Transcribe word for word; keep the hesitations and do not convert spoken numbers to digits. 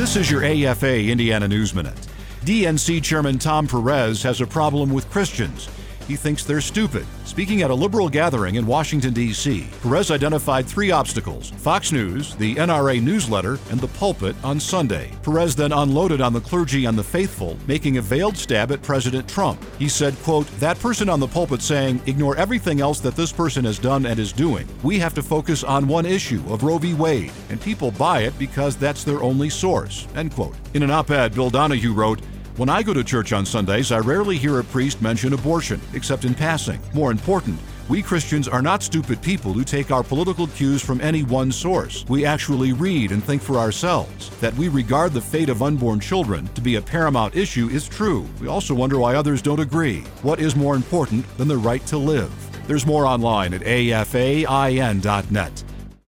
This is your A F A Indiana News Minute. D N C Chairman Tom Perez has a problem with Christians. He thinks they're stupid. Speaking at a liberal gathering in Washington, D C, Perez identified three obstacles: Fox News, the N R A newsletter, and the pulpit on Sunday. Perez then unloaded on the clergy and the faithful, making a veiled stab at President Trump. He said, quote, "That person on the pulpit saying, ignore everything else that this person has done and is doing. We have to focus on one issue of Roe v. Wade, and people buy it because that's their only source," end quote. In an op-ed, Bill Donahue wrote, "When I go to church on Sundays, I rarely hear a priest mention abortion, except in passing. More important, we Christians are not stupid people who take our political cues from any one source. We actually read and think for ourselves. That we regard the fate of unborn children to be a paramount issue is true. We also wonder why others don't agree. What is more important than the right to live?" There's more online at A F A I N dot net.